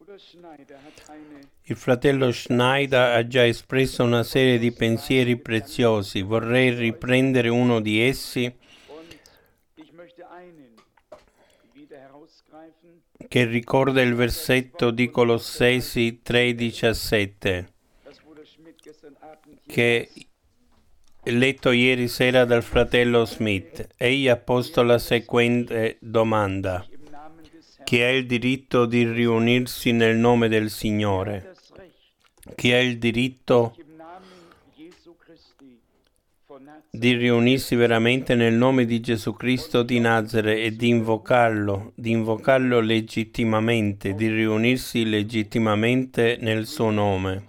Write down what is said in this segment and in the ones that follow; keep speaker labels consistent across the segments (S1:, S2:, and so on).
S1: Il fratello Schneider ha già espresso una serie di pensieri preziosi. Vorrei riprendere uno di essi che ricorda il versetto di Colossesi 3,17 che letto ieri sera dal fratello Smith. Egli ha posto la seguente domanda: chi ha il diritto di riunirsi nel nome del Signore? Chi ha il diritto di riunirsi veramente nel nome di Gesù Cristo di Nazareth e di invocarlo legittimamente, di riunirsi legittimamente nel suo nome?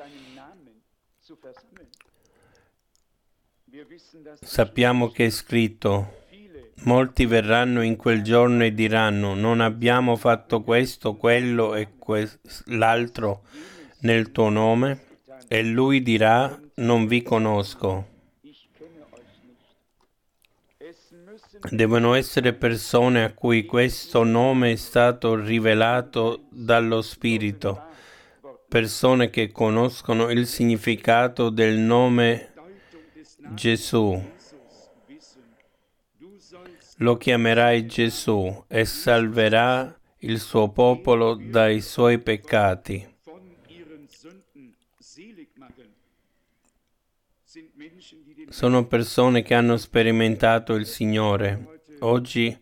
S1: Sappiamo che è scritto: molti verranno in quel giorno e diranno: non abbiamo fatto questo, quello e l'altro nel tuo nome? E lui dirà: non vi conosco. Devono essere persone a cui questo nome è stato rivelato dallo Spirito, persone che conoscono il significato del nome Gesù. Lo chiamerai Gesù e salverà il suo popolo dai suoi peccati. Sono persone che hanno sperimentato il Signore. Oggi,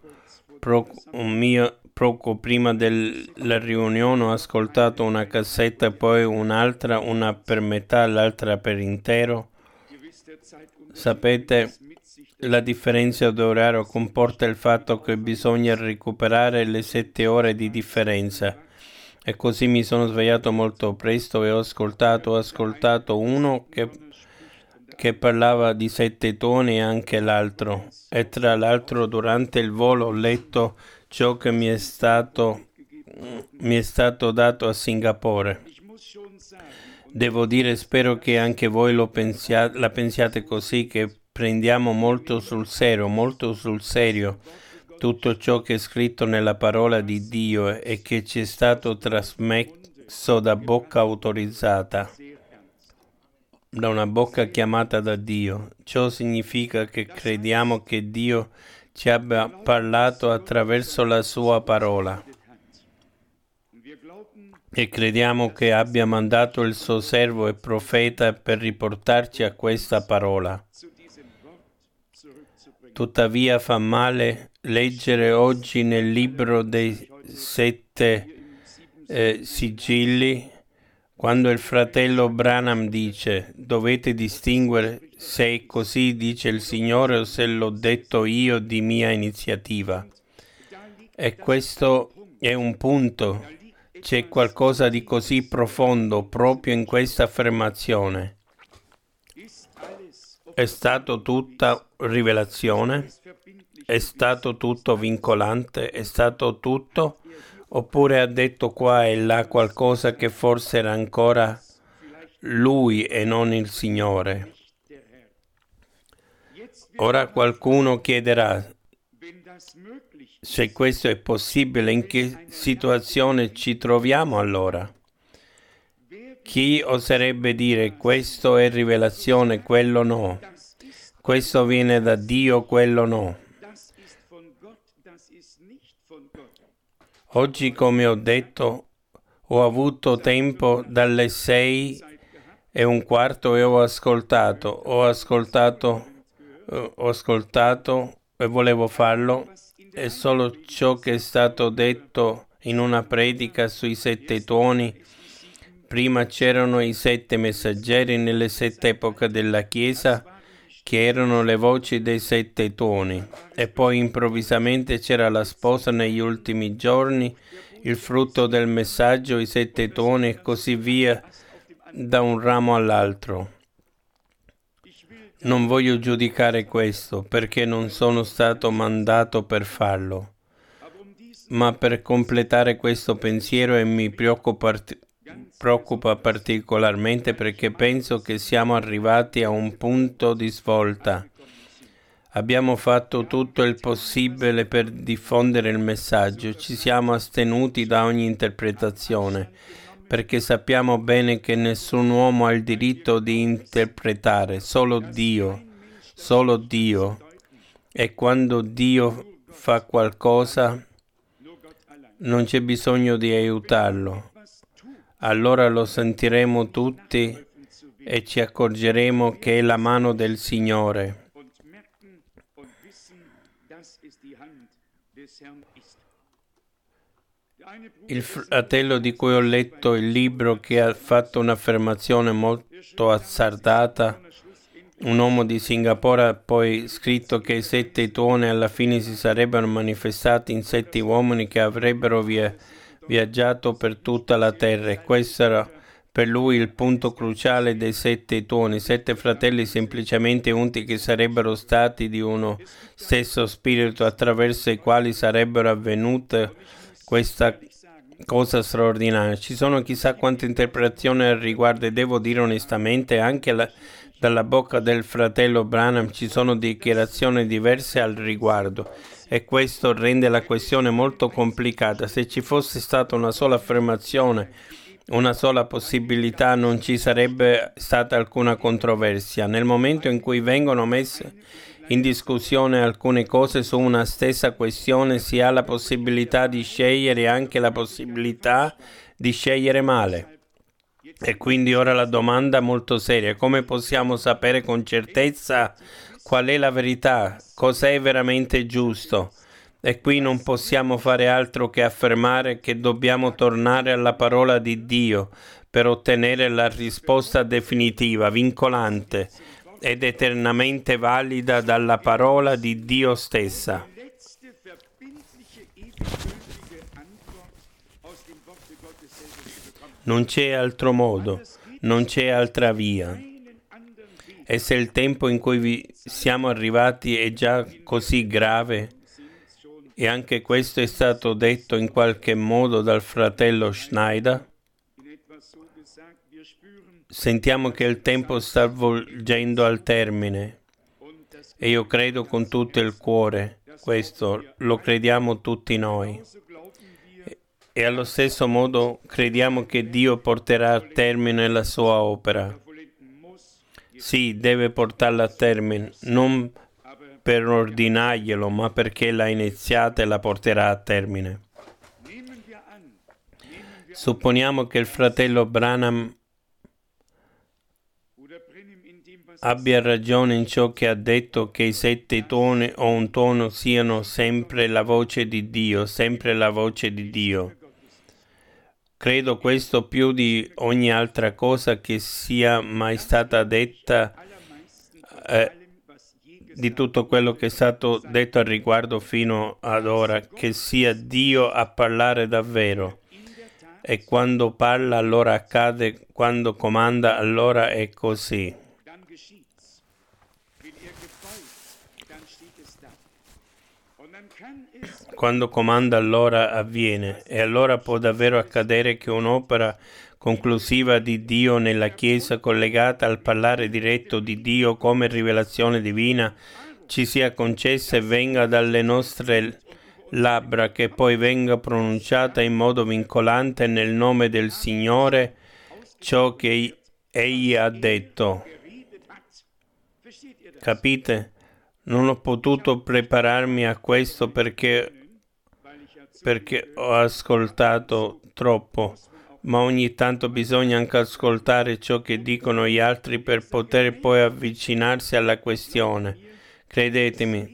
S1: poco prima della riunione, ho ascoltato una cassetta, poi un'altra, una per metà, l'altra per intero. Sapete, la differenza d'orario comporta il fatto che bisogna recuperare le 7 ore di differenza. E così mi sono svegliato molto presto e ho ascoltato uno che parlava di 7 toni e anche l'altro. E tra l'altro durante il volo ho letto ciò che mi è stato dato a Singapore. Devo dire, spero che anche voi la pensiate così, che prendiamo molto sul serio tutto ciò che è scritto nella parola di Dio e che ci è stato trasmesso da bocca autorizzata, da una bocca chiamata da Dio. Ciò significa che crediamo che Dio ci abbia parlato attraverso la sua parola e crediamo che abbia mandato il suo servo e profeta per riportarci a questa parola. Tuttavia fa male leggere oggi nel libro dei 7 sigilli, quando il fratello Branham dice: dovete distinguere se è così dice il Signore o se l'ho detto io di mia iniziativa. E questo è un punto. C'è qualcosa di così profondo proprio in questa affermazione. È stato tutta rivelazione? È stato tutto vincolante? È stato tutto? Oppure ha detto qua e là qualcosa che forse era ancora lui e non il Signore? Ora qualcuno chiederà: se questo è possibile, in che situazione ci troviamo allora? Chi oserebbe dire questo è rivelazione, quello no? Questo viene da Dio, quello no? Oggi, come ho detto, ho avuto tempo dalle 6:15 e ho ascoltato e volevo farlo. È solo ciò che è stato detto in una predica sui 7 toni. Prima c'erano i 7 messaggeri nelle 7 epoche della Chiesa, che erano le voci dei 7 toni, e poi improvvisamente c'era la sposa negli ultimi giorni, il frutto del messaggio, i 7 toni e così via, da un ramo all'altro. Non voglio giudicare questo, perché non sono stato mandato per farlo, ma per completare questo pensiero, e mi preoccupa particolarmente perché penso che siamo arrivati a un punto di svolta. Abbiamo fatto tutto il possibile per diffondere il messaggio, ci siamo astenuti da ogni interpretazione, perché sappiamo bene che nessun uomo ha il diritto di interpretare, solo Dio, solo Dio. E quando Dio fa qualcosa, non c'è bisogno di aiutarlo. Allora lo sentiremo tutti e ci accorgeremo che è la mano del Signore. Il fratello di cui ho letto il libro, che ha fatto un'affermazione molto azzardata, un uomo di Singapore, ha poi scritto che i 7 tuoni alla fine si sarebbero manifestati in 7 uomini che avrebbero viaggiato per tutta la terra, e questo era per lui il punto cruciale dei 7 tuoni, 7 fratelli semplicemente unti che sarebbero stati di uno stesso spirito, attraverso i quali sarebbero avvenute questa cosa straordinaria. Ci sono chissà quante interpretazioni al riguardo, e devo dire onestamente anche dalla bocca del fratello Branham ci sono dichiarazioni diverse al riguardo, e questo rende la questione molto complicata. Se ci fosse stata una sola affermazione, una sola possibilità, non ci sarebbe stata alcuna controversia. Nel momento in cui vengono messe in discussione alcune cose su una stessa questione, si ha la possibilità di scegliere e anche la possibilità di scegliere male. E quindi ora la domanda molto seria: come possiamo sapere con certezza qual è la verità? Cos'è veramente giusto? E qui non possiamo fare altro che affermare che dobbiamo tornare alla parola di Dio per ottenere la risposta definitiva, vincolante ed eternamente valida dalla parola di Dio stessa. Non c'è altro modo, non c'è altra via. E se il tempo in cui siamo arrivati è già così grave, e anche questo è stato detto in qualche modo dal fratello Schneider, sentiamo che il tempo sta volgendo al termine, e io credo con tutto il cuore, questo lo crediamo tutti noi. E allo stesso modo crediamo che Dio porterà a termine la sua opera. Sì, deve portarla a termine, non per ordinarglielo, ma perché l'ha iniziata e la porterà a termine. Supponiamo che il fratello Branham abbia ragione in ciò che ha detto, che i 7 toni o un tono siano sempre la voce di Dio, sempre la voce di Dio. Credo questo più di ogni altra cosa che sia mai stata detta, di tutto quello che è stato detto al riguardo fino ad ora, che sia Dio a parlare davvero. E quando parla allora accade, quando comanda allora è così. Quando comanda allora avviene, e allora può davvero accadere che un'opera conclusiva di Dio nella Chiesa, collegata al parlare diretto di Dio come rivelazione divina, ci sia concessa e venga dalle nostre labbra, che poi venga pronunciata in modo vincolante nel nome del Signore ciò che Egli ha detto. Capite? Non ho potuto prepararmi a questo perché ho ascoltato troppo, ma ogni tanto bisogna anche ascoltare ciò che dicono gli altri per poter poi avvicinarsi alla questione. Credetemi.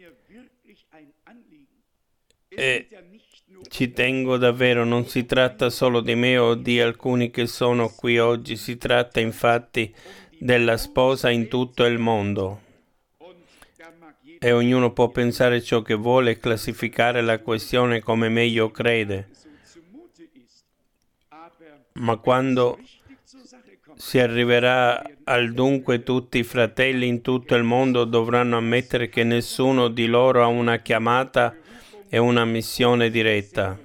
S1: E ci tengo davvero, non si tratta solo di me o di alcuni che sono qui oggi, si tratta infatti della sposa in tutto il mondo. E ognuno può pensare ciò che vuole e classificare la questione come meglio crede. Ma quando si arriverà al dunque, tutti i fratelli in tutto il mondo dovranno ammettere che nessuno di loro ha una chiamata e una missione diretta.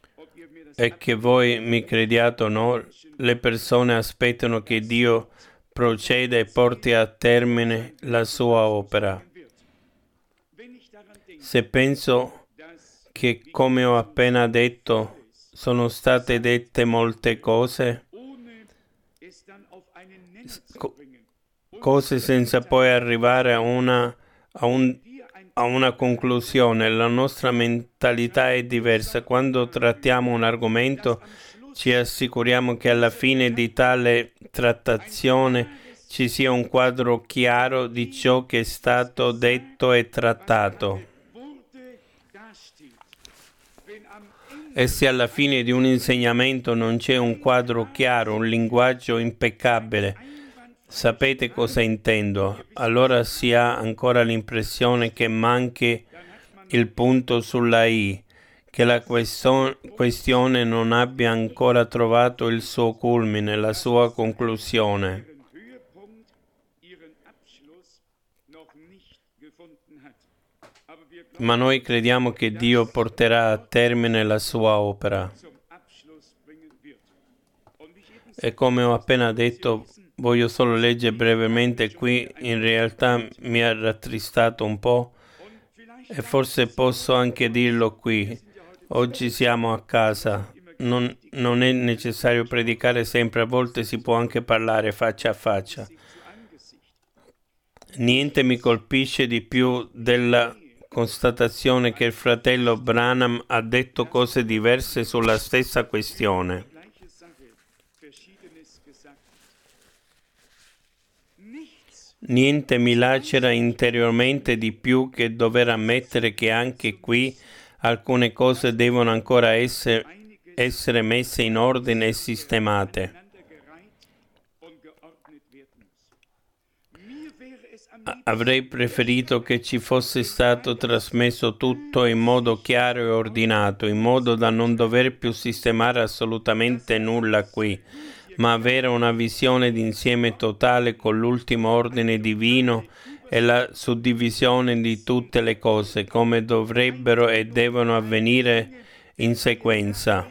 S1: E che voi mi crediate o no, le persone aspettano che Dio proceda e porti a termine la sua opera. Se penso che, come ho appena detto, sono state dette molte cose, cose senza poi arrivare a una conclusione. La nostra mentalità è diversa. Quando trattiamo un argomento, ci assicuriamo che alla fine di tale trattazione ci sia un quadro chiaro di ciò che è stato detto e trattato. E se alla fine di un insegnamento non c'è un quadro chiaro, un linguaggio impeccabile, sapete cosa intendo? Allora si ha ancora l'impressione che manchi il punto sulla I, che la questione non abbia ancora trovato il suo culmine, la sua conclusione. Ma noi crediamo che Dio porterà a termine la sua opera. E come ho appena detto, voglio solo leggere brevemente qui, in realtà mi ha rattristato un po', e forse posso anche dirlo qui. Oggi siamo a casa, non è necessario predicare sempre, a volte si può anche parlare faccia a faccia. Niente mi colpisce di più della constatazione che il fratello Branham ha detto cose diverse sulla stessa questione. Niente mi lacera interiormente di più che dover ammettere che anche qui alcune cose devono ancora essere messe in ordine e sistemate. Avrei preferito che ci fosse stato trasmesso tutto in modo chiaro e ordinato, in modo da non dover più sistemare assolutamente nulla qui, ma avere una visione d'insieme totale con l'ultimo ordine divino e la suddivisione di tutte le cose, come dovrebbero e devono avvenire in sequenza.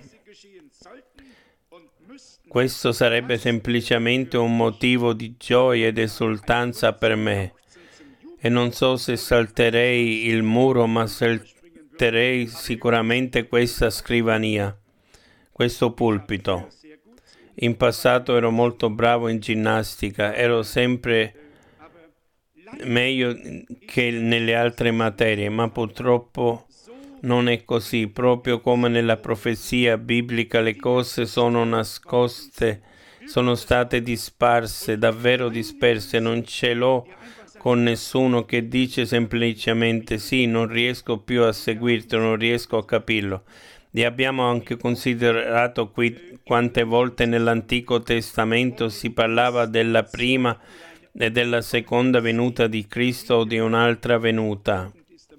S1: Questo sarebbe semplicemente un motivo di gioia ed esultanza per me. E non so se salterei il muro, ma salterei sicuramente questa scrivania, questo pulpito. In passato ero molto bravo in ginnastica, ero sempre meglio che nelle altre materie, ma purtroppo non è così. Proprio come nella profezia biblica le cose sono nascoste, sono state disperse, davvero disperse, non ce l'ho con nessuno che dice semplicemente sì, non riesco più a seguirti, non riesco a capirlo. E abbiamo anche considerato qui quante volte nell'Antico Testamento si parlava della prima e della seconda venuta di Cristo o di un'altra venuta.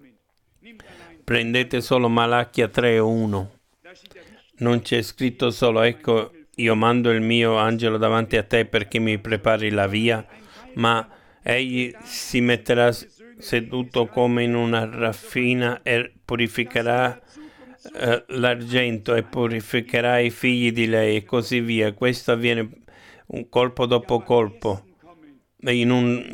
S1: Prendete solo Malachia 3:1. Non c'è scritto solo, ecco, io mando il mio angelo davanti a te perché mi prepari la via, ma egli si metterà seduto come in una raffina e purificherà l'argento e purificherà i figli di lei e così via. Questo avviene un colpo dopo colpo, in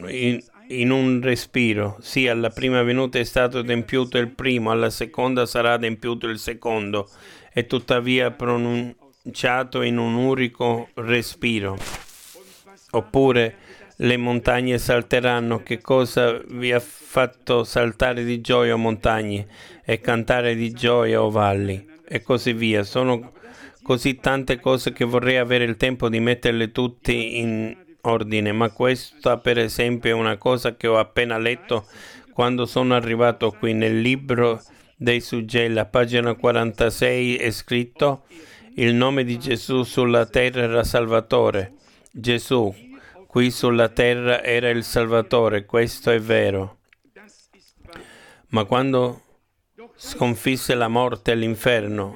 S1: un respiro. Sì, alla prima venuta è stato adempiuto il primo, alla seconda sarà adempiuto il secondo, e tuttavia pronunciato in un unico respiro. Oppure le montagne salteranno. Che cosa vi ha fatto saltare di gioia, o montagne, e cantare di gioia, o valli, e così via. Sono così tante cose che vorrei avere il tempo di metterle tutte in ordine, ma questa per esempio è una cosa che ho appena letto quando sono arrivato qui. Nel libro dei Suggelli, a pagina 46, è scritto: il nome di Gesù sulla terra era Salvatore. Gesù qui sulla terra era il Salvatore, questo è vero. Ma quando sconfisse la morte e l'inferno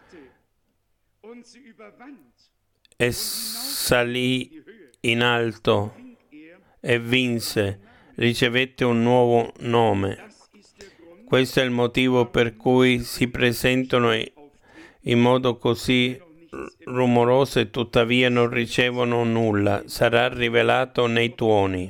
S1: e salì in alto e vinse, ricevette un nuovo nome. Questo è il motivo per cui si presentano in modo così rumoroso e tuttavia non ricevono nulla. Sarà rivelato nei tuoni.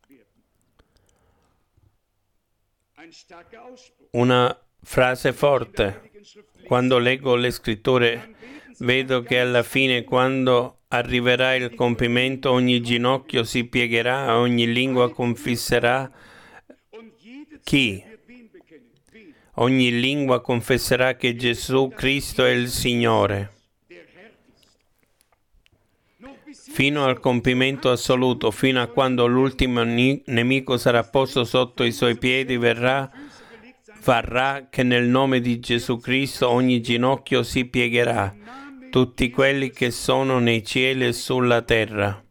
S1: Una frase forte. Quando leggo le scritture vedo che alla fine, quando arriverà il compimento, ogni ginocchio si piegherà, ogni lingua confesserà chi? Ogni lingua confesserà che Gesù Cristo è il Signore. Fino al compimento assoluto, fino a quando l'ultimo nemico sarà posto sotto i suoi piedi, varrà che nel nome di Gesù Cristo ogni ginocchio si piegherà, tutti quelli che sono nei cieli e sulla terra.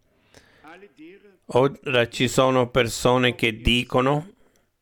S1: Ora ci sono persone che dicono: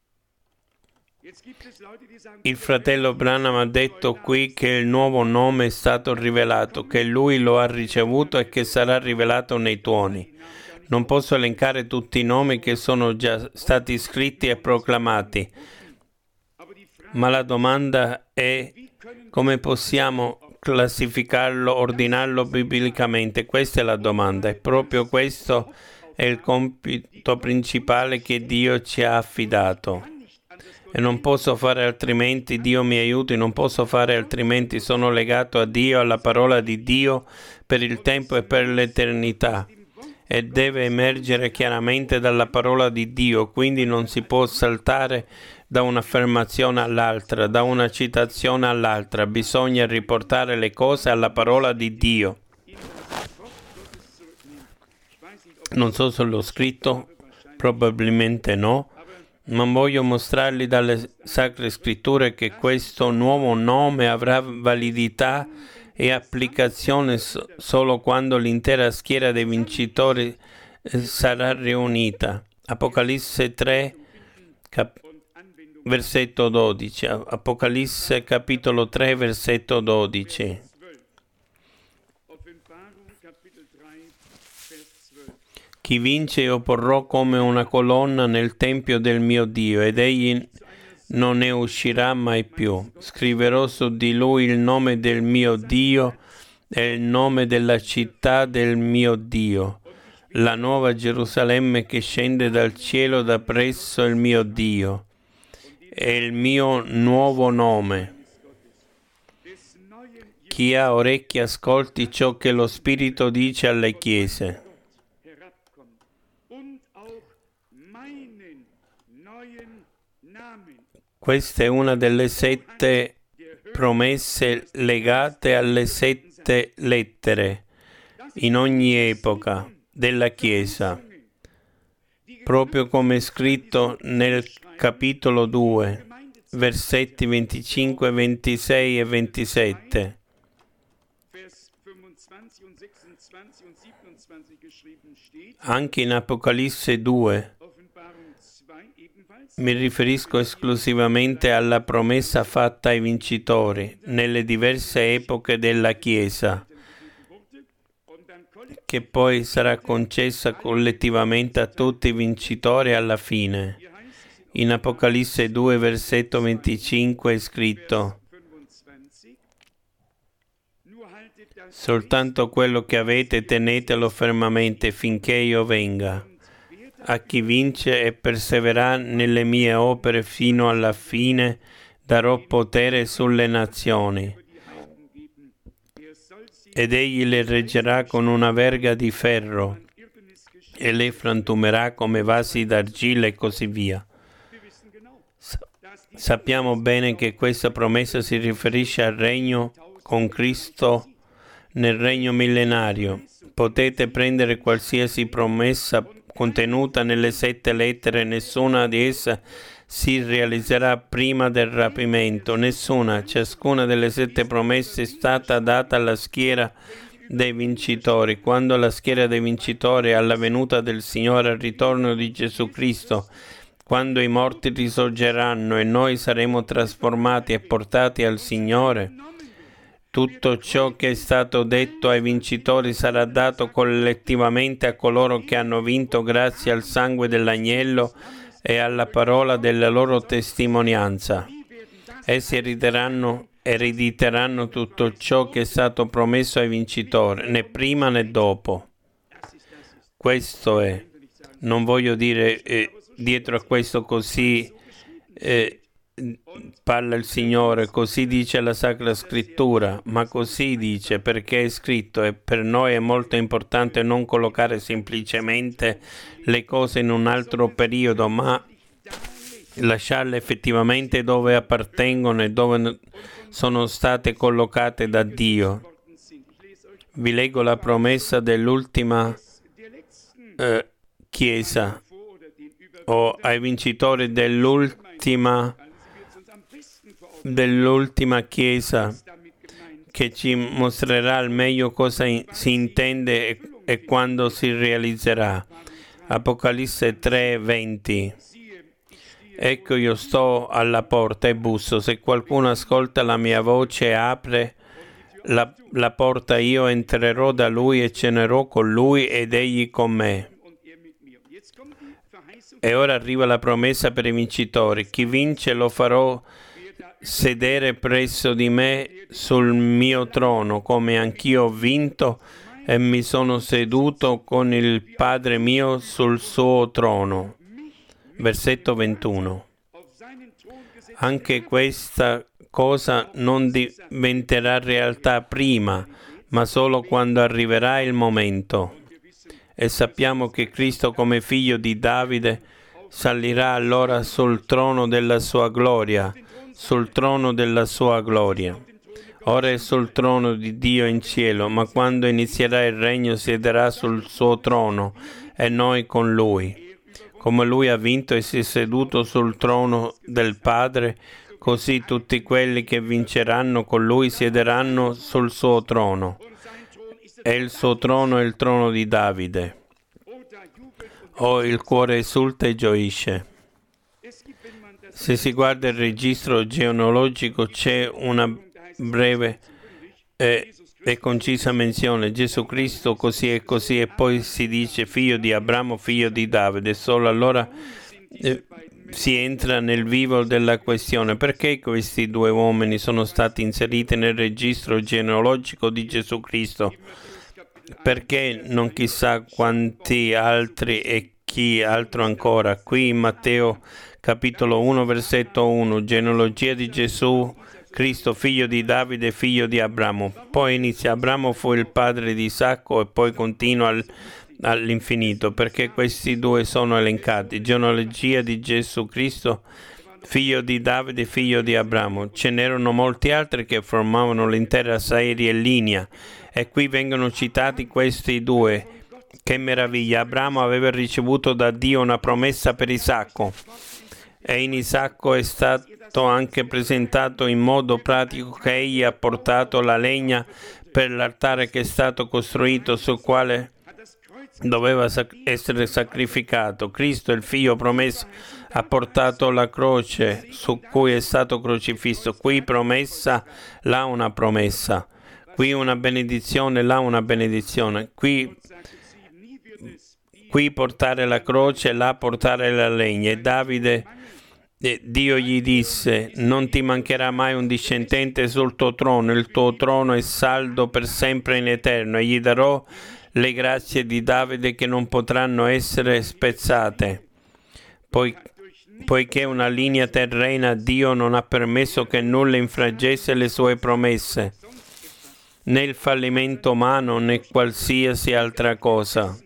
S1: il fratello Branham ha detto qui che il nuovo nome è stato rivelato, che lui lo ha ricevuto e che sarà rivelato nei tuoni. Non posso elencare tutti i nomi che sono già stati scritti e proclamati, ma la domanda è: come possiamo classificarlo, ordinarlo biblicamente? Questa è la domanda, e proprio questo è il compito principale che Dio ci ha affidato. E non posso fare altrimenti, Dio mi aiuti, non posso fare altrimenti, sono legato a Dio, alla parola di Dio per il tempo e per l'eternità, e deve emergere chiaramente dalla parola di Dio, quindi non si può saltare da un'affermazione all'altra, da una citazione all'altra, bisogna riportare le cose alla parola di Dio. Non so se l'ho scritto, probabilmente no, ma voglio mostrargli dalle Sacre Scritture che questo nuovo nome avrà validità e applicazione solo quando l'intera schiera dei vincitori sarà riunita. Apocalisse 3, versetto 12. Apocalisse capitolo 3, versetto 12. Chi vince io porrò come una colonna nel tempio del mio Dio, ed egli non ne uscirà mai più. Scriverò su di lui il nome del mio Dio e il nome della città del mio Dio, la nuova Gerusalemme che scende dal cielo da presso il mio Dio, e il mio nuovo nome. Chi ha orecchi ascolti ciò che lo Spirito dice alle chiese. Questa è una delle 7 promesse legate alle 7 lettere in ogni epoca della Chiesa, proprio come è scritto nel capitolo 2, versetti 25, 26 e 27. Anche in Apocalisse 2 mi riferisco esclusivamente alla promessa fatta ai vincitori nelle diverse epoche della Chiesa, che poi sarà concessa collettivamente a tutti i vincitori alla fine. In Apocalisse 2, versetto 25 è scritto: soltanto quello che avete tenetelo fermamente finché io venga. A chi vince e perseverà nelle mie opere fino alla fine, darò potere sulle nazioni, ed egli le reggerà con una verga di ferro, e le frantumerà come vasi d'argilla e così via. Sappiamo bene che questa promessa si riferisce al regno con Cristo nel regno millenario. Potete prendere qualsiasi promessa contenuta nelle 7 lettere, nessuna di esse si realizzerà prima del rapimento, nessuna. Ciascuna delle 7 promesse è stata data alla schiera dei vincitori. Quando la schiera dei vincitori alla venuta del Signore, al ritorno di Gesù Cristo, quando i morti risorgeranno e noi saremo trasformati e portati al Signore, tutto ciò che è stato detto ai vincitori sarà dato collettivamente a coloro che hanno vinto grazie al sangue dell'agnello e alla parola della loro testimonianza. Essi erediteranno tutto ciò che è stato promesso ai vincitori, né prima né dopo. Questo è. Non voglio dire dietro a questo così parla il Signore, così dice la Sacra Scrittura, ma così dice perché è scritto, e per noi è molto importante non collocare semplicemente le cose in un altro periodo, ma lasciarle effettivamente dove appartengono e dove sono state collocate da Dio. Vi leggo la promessa dell'ultima Chiesa, o ai vincitori dell'ultima Chiesa, che ci mostrerà al meglio cosa si intende e quando si realizzerà. Apocalisse 3:20. Ecco, io sto alla porta e busso. Se qualcuno ascolta la mia voce e apre la porta, io entrerò da lui e cenerò con lui ed egli con me. E ora arriva la promessa per i vincitori. Chi vince lo farò sedere presso di me sul mio trono, come anch'io ho vinto e mi sono seduto con il Padre mio sul suo trono. Versetto 21. Anche questa cosa non diventerà realtà prima, ma solo quando arriverà il momento. E sappiamo che Cristo, come figlio di Davide, salirà allora sul trono della sua gloria, sul trono della sua gloria. Ora è sul trono di Dio in cielo, ma quando inizierà il regno siederà sul suo trono e noi con lui. Come lui ha vinto e si è seduto sul trono del Padre, così tutti quelli che vinceranno con lui siederanno sul suo trono. E il suo trono è il trono di Davide. Oh, il cuore esulta e gioisce. Se si guarda il registro genealogico c'è una breve e concisa menzione: Gesù Cristo così e poi si dice figlio di Abramo, figlio di Davide. Solo allora si entra nel vivo della questione: perché questi due uomini sono stati inseriti nel registro genealogico di Gesù Cristo? Perché non chissà quanti altri e chi altro ancora? Qui in Matteo capitolo 1 versetto 1, genealogia di Gesù Cristo, figlio di Davide, figlio di Abramo. Poi inizia: Abramo fu il padre di Isacco, e poi continua all'infinito, perché questi due sono elencati. Genealogia di Gesù Cristo, figlio di Davide, figlio di Abramo. Ce n'erano molti altri che formavano l'intera serie linea, e qui vengono citati questi due. Che meraviglia! Abramo aveva ricevuto da Dio una promessa per Isacco, e in Isacco è stato anche presentato in modo pratico che egli ha portato la legna per l'altare che è stato costruito, sul quale doveva essere sacrificato. Cristo, il figlio promesso, ha portato la croce su cui è stato crocifisso. Qui promessa, là una promessa. Qui una benedizione, là una benedizione. Qui portare la croce, là portare la legna. E Dio gli disse: non ti mancherà mai un discendente sul tuo trono, il tuo trono è saldo per sempre in eterno, e gli darò le grazie di Davide che non potranno essere spezzate. Poiché una linea terrena, Dio non ha permesso che nulla infraggesse le sue promesse, né il fallimento umano né qualsiasi altra cosa.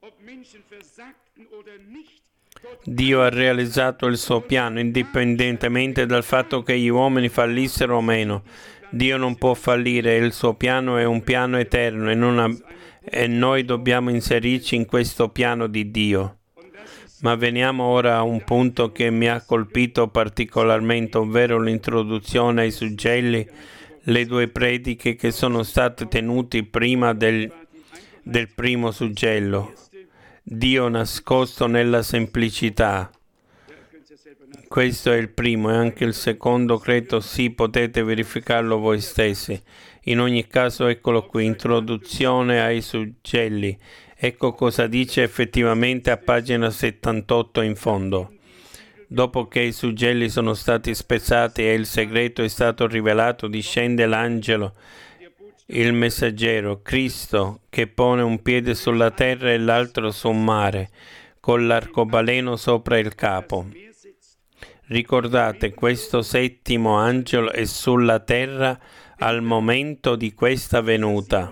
S1: Dio ha realizzato il suo piano indipendentemente dal fatto che gli uomini fallissero o meno. Dio non può fallire, il suo piano è un piano eterno e noi dobbiamo inserirci in questo piano di Dio. Ma veniamo ora a un punto che mi ha colpito particolarmente, ovvero l'introduzione ai suggelli, le due prediche che sono state tenute prima del primo suggello. Dio nascosto nella semplicità. Questo è il primo e anche il secondo, credo sì, potete verificarlo voi stessi. In ogni caso, eccolo qui, introduzione ai suggelli. Ecco cosa dice effettivamente a pagina 78 in fondo. Dopo che i suggelli sono stati spezzati e il segreto è stato rivelato, discende l'angelo, il messaggero, Cristo, che pone un piede sulla terra e l'altro sul mare, con l'arcobaleno sopra il capo. Ricordate, questo settimo angelo è sulla terra al momento di questa venuta.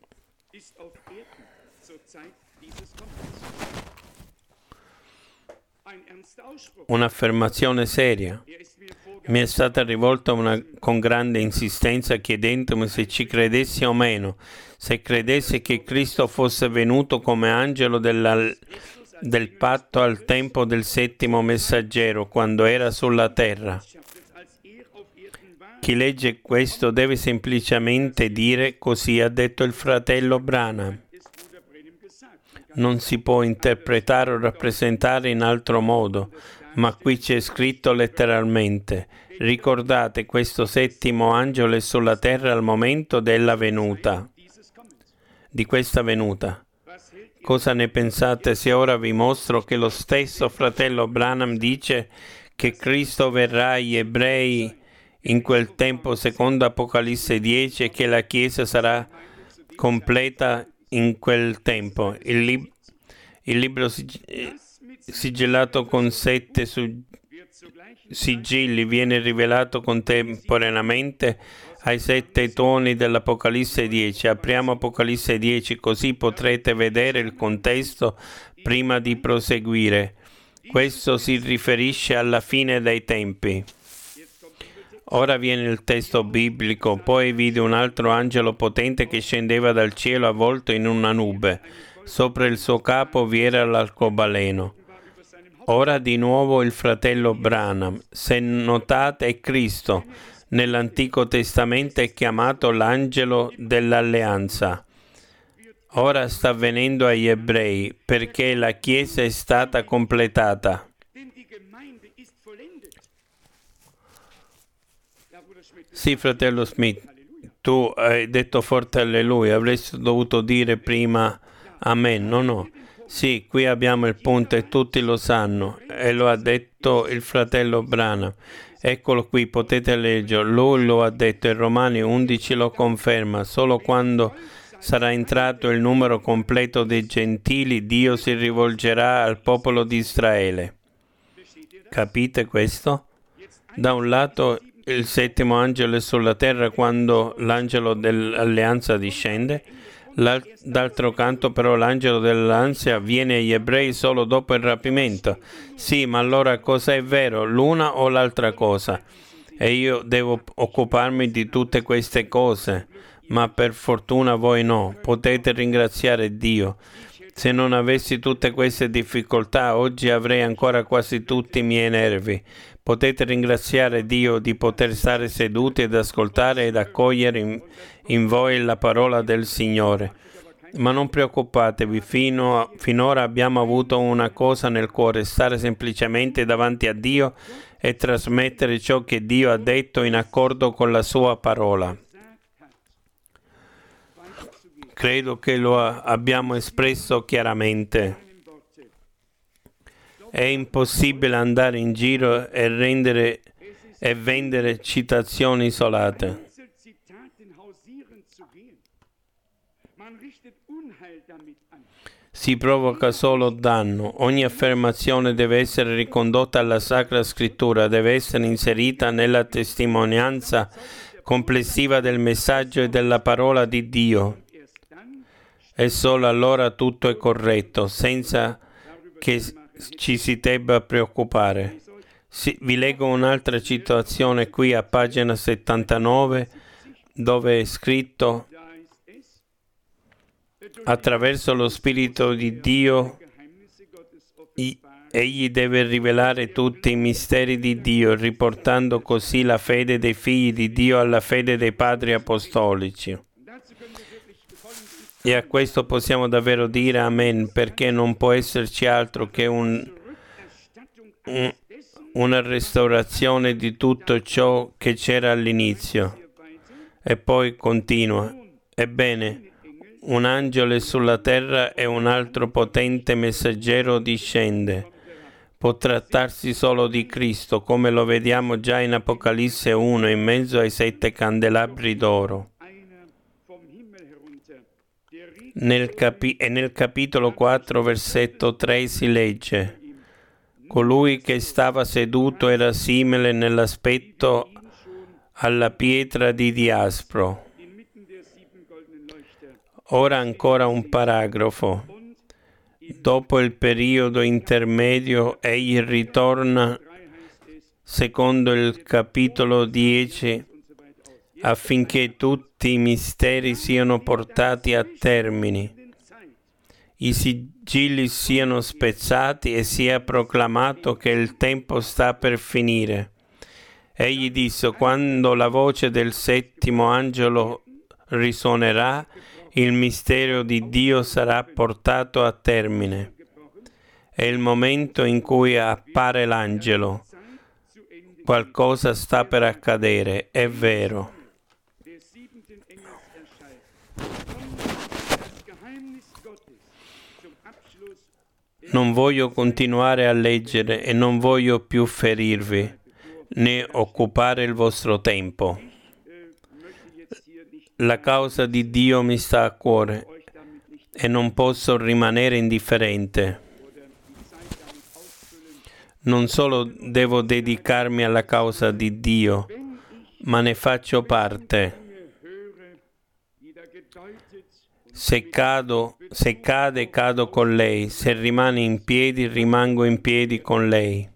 S1: Un'affermazione seria. Mi è stata rivolta con grande insistenza chiedendomi se ci credessi o meno, se credessi che Cristo fosse venuto come angelo del patto al tempo del settimo messaggero, quando era sulla terra. Chi legge questo deve semplicemente dire: così ha detto il fratello Branham. Non si può interpretare o rappresentare in altro modo, ma qui c'è scritto letteralmente: ricordate, questo settimo angelo è sulla terra al momento della venuta, di questa venuta. Cosa ne pensate se ora vi mostro che lo stesso fratello Branham dice che Cristo verrà agli ebrei in quel tempo secondo Apocalisse 10 e che la Chiesa sarà completa in quel tempo? Il libro sigillato con 7 sigilli viene rivelato contemporaneamente ai 7 toni dell'Apocalisse 10. Apriamo Apocalisse 10 così potrete vedere il contesto prima di proseguire. Questo si riferisce alla fine dei tempi. Ora viene il testo biblico: poi vide un altro angelo potente che scendeva dal cielo avvolto in una nube. Sopra il suo capo vi era l'arcobaleno. Ora di nuovo il fratello Branham. Se notate, è Cristo. Nell'Antico Testamento è chiamato l'angelo dell'alleanza. Ora sta avvenendo agli ebrei perché la Chiesa è stata completata. Sì, fratello Smith, tu hai detto forte alleluia, avresti dovuto dire prima amen, no. Sì, qui abbiamo il punto e tutti lo sanno, e lo ha detto il fratello Branham. Eccolo qui, potete leggerlo, lui lo ha detto e Romani 11 lo conferma. Solo quando sarà entrato il numero completo dei gentili, Dio si rivolgerà al popolo di Israele. Capite questo? Da un lato il settimo angelo è sulla terra quando l'angelo dell'alleanza discende, d'altro canto però l'angelo dell'alleanza viene agli ebrei solo dopo il rapimento. Sì, ma allora cosa è vero, l'una o l'altra cosa? E io devo occuparmi di tutte queste cose, ma per fortuna voi no. Potete ringraziare Dio. Se non avessi tutte queste difficoltà, oggi avrei ancora quasi tutti i miei nervi. Potete ringraziare Dio di poter stare seduti ed ascoltare ed accogliere in voi la parola del Signore. Ma non preoccupatevi, finora abbiamo avuto una cosa nel cuore: stare semplicemente davanti a Dio e trasmettere ciò che Dio ha detto in accordo con la sua parola. Credo che lo abbiamo espresso chiaramente. È impossibile andare in giro e vendere citazioni isolate. Si provoca solo danno. Ogni affermazione deve essere ricondotta alla Sacra Scrittura, deve essere inserita nella testimonianza complessiva del messaggio e della parola di Dio. E solo allora tutto è corretto, senza che ci si debba preoccupare. Vi leggo un'altra citazione qui a pagina 79, dove è scritto: attraverso lo Spirito di Dio egli deve rivelare tutti i misteri di Dio, riportando così la fede dei figli di Dio alla fede dei padri apostolici. E a questo possiamo davvero dire amen, perché non può esserci altro che una restaurazione di tutto ciò che c'era all'inizio. E poi continua: ebbene, un angelo è sulla terra e un altro potente messaggero discende. può trattarsi solo di Cristo, come lo vediamo già in Apocalisse 1, in mezzo ai 7 candelabri d'oro. Nel capitolo 4, versetto 3 si legge: colui che stava seduto era simile nell'aspetto alla pietra di diaspro. Ora ancora un paragrafo. Dopo il periodo intermedio, egli ritorna, secondo il capitolo 10, affinché tutti i misteri siano portati a termine, i sigilli siano spezzati e sia proclamato che il tempo sta per finire. Egli disse: quando la voce del settimo angelo risuonerà, il mistero di Dio sarà portato a termine. È il momento in cui appare l'angelo. Qualcosa sta per accadere, è vero. Non voglio continuare a leggere e non voglio più ferirvi, né occupare il vostro tempo. La causa di Dio mi sta a cuore e non posso rimanere indifferente. Non solo devo dedicarmi alla causa di Dio, ma ne faccio parte. Se cade, cado con lei. Se rimane in piedi, rimango in piedi con lei.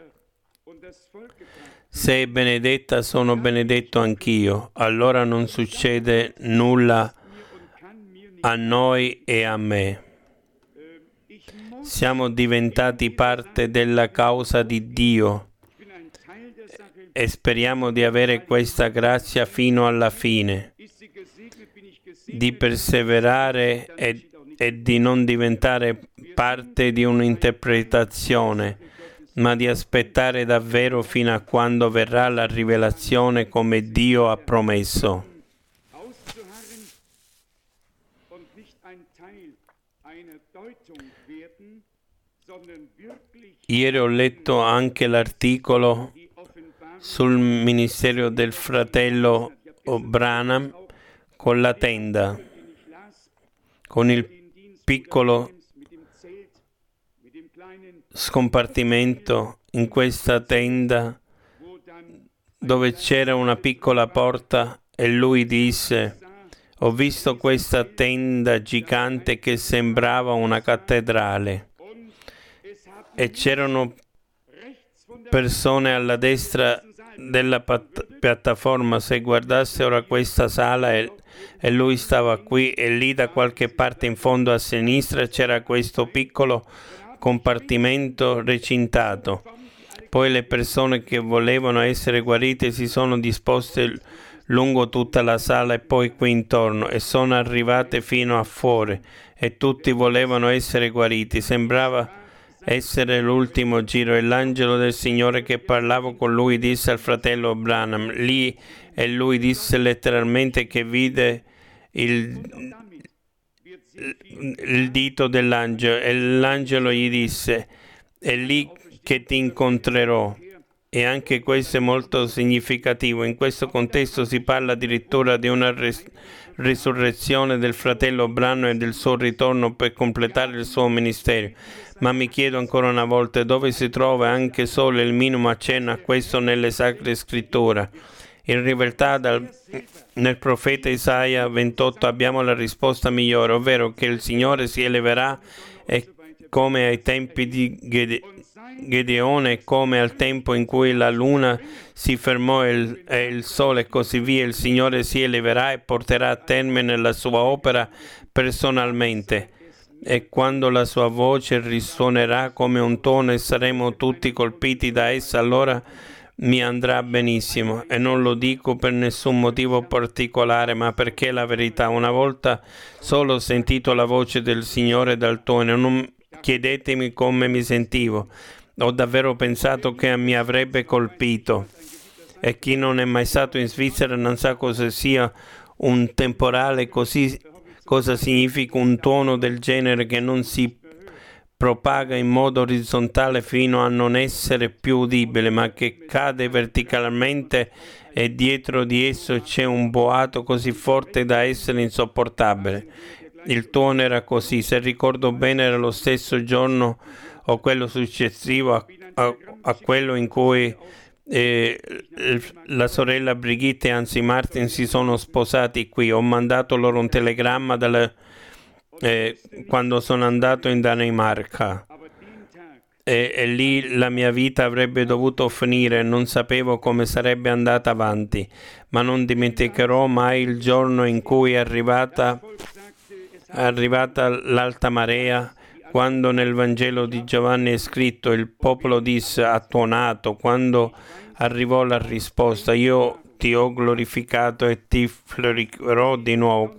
S1: Se è benedetta, sono benedetto anch'io. Allora non succede nulla a noi e a me. Siamo diventati parte della causa di Dio e speriamo di avere questa grazia fino alla fine, di perseverare e di non diventare parte di un'interpretazione, ma di aspettare davvero fino a quando verrà la rivelazione come Dio ha promesso. Ieri ho letto anche l'articolo sul ministero del fratello Branham con la tenda, con il piccolo scompartimento in questa tenda dove c'era una piccola porta, e lui disse: ho visto questa tenda gigante che sembrava una cattedrale e c'erano persone alla destra della piattaforma. Se guardasse ora questa sala e lui stava qui, e lì da qualche parte in fondo a sinistra c'era questo piccolo compartimento recintato. Poi le persone che volevano essere guarite si sono disposte lungo tutta la sala e poi qui intorno, e sono arrivate fino a fuori, e tutti volevano essere guariti. Sembrava essere l'ultimo giro, e l'angelo del Signore che parlava con lui disse al fratello Branham lì, e lui disse letteralmente che vide il dito dell'angelo, e l'angelo gli disse: è lì che ti incontrerò. E anche questo è molto significativo. In questo contesto si parla addirittura di una risurrezione del fratello Branham e del suo ritorno per completare il suo ministero. Ma mi chiedo ancora una volta dove si trova anche solo il minimo accenno a questo nelle Sacre Scritture. In realtà nel profeta Isaia 28 abbiamo la risposta migliore, ovvero che il Signore si eleverà, e come ai tempi di Gedeone, come al tempo in cui la luna si fermò e il sole e così via, il Signore si eleverà e porterà a termine la sua opera personalmente. E quando la sua voce risuonerà come un tuono e saremo tutti colpiti da essa, allora mi andrà benissimo. E non lo dico per nessun motivo particolare, ma perché è la verità. Una volta solo ho sentito la voce del Signore dal tuono. Non chiedetemi come mi sentivo. Ho davvero pensato che mi avrebbe colpito. E chi non è mai stato in Svizzera non sa cosa sia un temporale così, cosa significa un tuono del genere che non si propaga in modo orizzontale fino a non essere più udibile, ma che cade verticalmente e dietro di esso c'è un boato così forte da essere insopportabile. Il tuono era così, se ricordo bene era lo stesso giorno o quello successivo a quello in cui la sorella Brigitte e Hansi Martin si sono sposati qui. Ho mandato loro un telegramma quando sono andato in Danimarca e lì la mia vita avrebbe dovuto finire, non sapevo come sarebbe andata avanti, ma non dimenticherò mai il giorno in cui è arrivata l'alta marea, quando nel Vangelo di Giovanni è scritto, il popolo disse attuonato, quando arrivò la risposta, io ti ho glorificato e ti glorificherò di nuovo.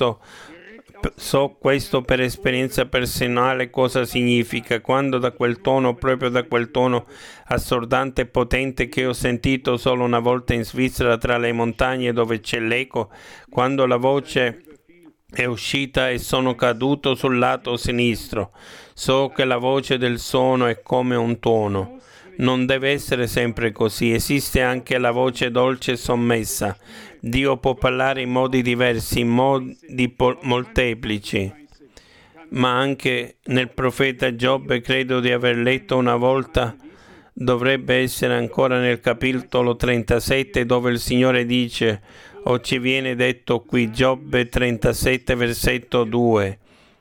S1: So questo per esperienza personale cosa significa, quando proprio da quel tono assordante e potente che ho sentito solo una volta in Svizzera tra le montagne dove c'è l'eco, quando la voce è uscita e sono caduto sul lato sinistro. So che la voce del suono è come un tuono. Non deve essere sempre così, esiste anche la voce dolce e sommessa. Dio può parlare in modi diversi, in modi molteplici. Ma anche nel profeta Giobbe, credo di aver letto una volta, dovrebbe essere ancora nel capitolo 37, dove il Signore dice, o ci viene detto qui, Giobbe 37, versetto 2.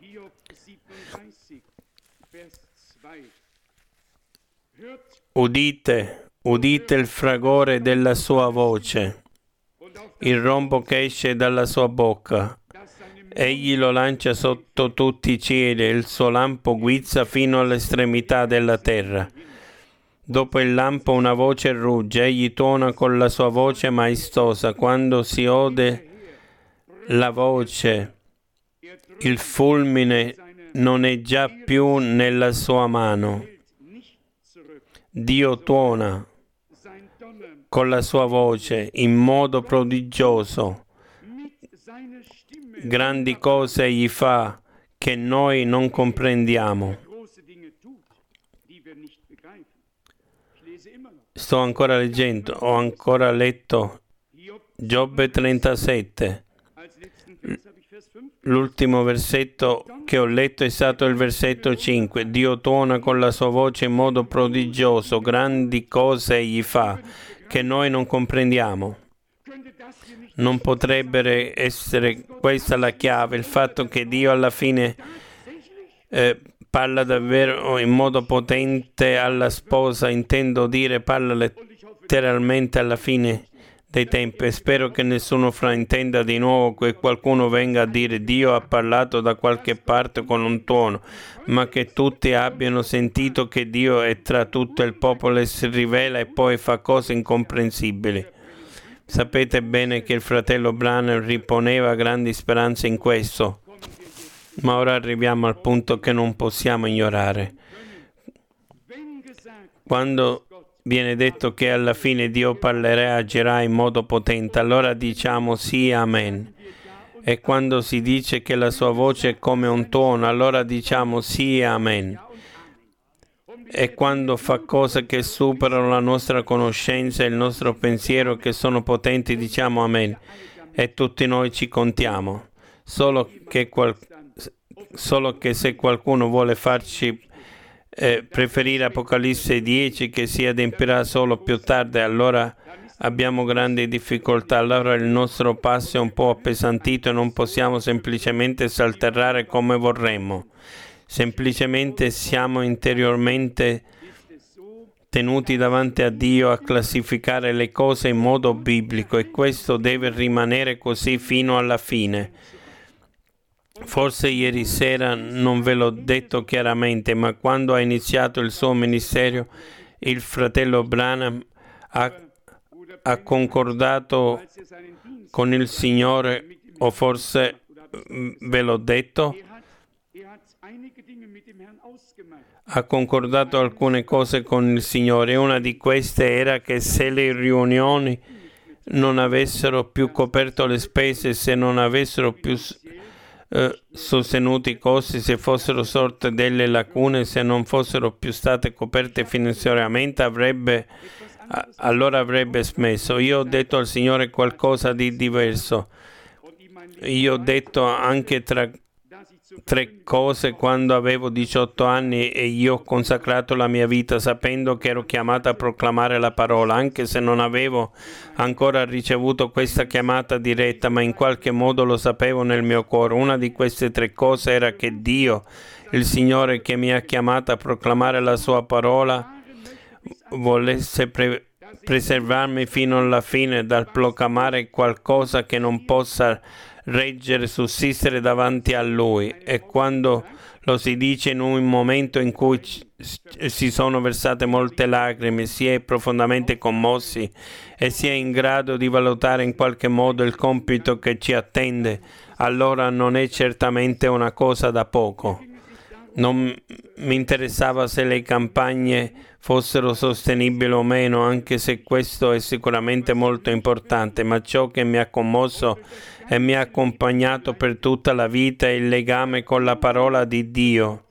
S1: Udite il fragore della sua voce, il rombo che esce dalla sua bocca. Egli lo lancia sotto tutti i cieli, il suo lampo guizza fino all'estremità della terra. Dopo il lampo una voce rugge, egli tuona con la sua voce maestosa. Quando si ode la voce, il fulmine non è già più nella sua mano. Dio tuona con la sua voce in modo prodigioso. Grandi cose egli fa che noi non comprendiamo. Sto ancora leggendo, ho ancora letto Giobbe 37. L'ultimo versetto che ho letto è stato il versetto 5. Dio tuona con la sua voce in modo prodigioso, grandi cose egli fa che noi non comprendiamo. Non potrebbe essere questa la chiave, il fatto che Dio alla fine parla davvero in modo potente alla sposa, intendo dire parla letteralmente alla fine dei tempi. Spero che nessuno fraintenda di nuovo, che qualcuno venga a dire Dio ha parlato da qualche parte con un tuono, ma che tutti abbiano sentito che Dio è tra tutto il popolo e si rivela e poi fa cose incomprensibili. Sapete bene che il fratello Branham riponeva grandi speranze in questo, ma ora arriviamo al punto che non possiamo ignorare. Quando viene detto che alla fine Dio parlerà e agirà in modo potente, allora diciamo sì, amen. E quando si dice che la sua voce è come un tuono, allora diciamo sì, amen. E quando fa cose che superano la nostra conoscenza e il nostro pensiero, che sono potenti, diciamo amen. E tutti noi ci contiamo. Solo che se qualcuno vuole farci preferire Apocalisse 10 che si adempirà solo più tardi, allora abbiamo grandi difficoltà. Allora il nostro passo è un po' appesantito e non possiamo semplicemente saltellare come vorremmo. Semplicemente siamo interiormente tenuti davanti a Dio a classificare le cose in modo biblico, e questo deve rimanere così fino alla fine. Forse ieri sera non ve l'ho detto chiaramente, ma quando ha iniziato il suo ministero, il fratello Branham ha concordato con il Signore, o forse ve l'ho detto, ha concordato alcune cose con il Signore. Una di queste era che se le riunioni non avessero più coperto le spese, se non avessero più sostenuti costi, se fossero sorte delle lacune, se non fossero più state coperte finanziariamente, allora avrebbe smesso. Io ho detto al Signore qualcosa di diverso. Io ho detto anche tre cose quando avevo 18 anni e io ho consacrato la mia vita sapendo che ero chiamata a proclamare la parola, anche se non avevo ancora ricevuto questa chiamata diretta, ma in qualche modo lo sapevo nel mio cuore. Una di queste tre cose era che Dio, il Signore che mi ha chiamata a proclamare la sua parola, volesse preservarmi fino alla fine dal proclamare qualcosa che non possa reggere, sussistere davanti a Lui. E quando lo si dice in un momento in cui si sono versate molte lacrime, si è profondamente commossi e si è in grado di valutare in qualche modo il compito che ci attende, allora non è certamente una cosa da poco. Non mi interessava se le campagne fossero sostenibili o meno, anche se questo è sicuramente molto importante, ma ciò che mi ha commosso e mi ha accompagnato per tutta la vita è il legame con la parola di Dio,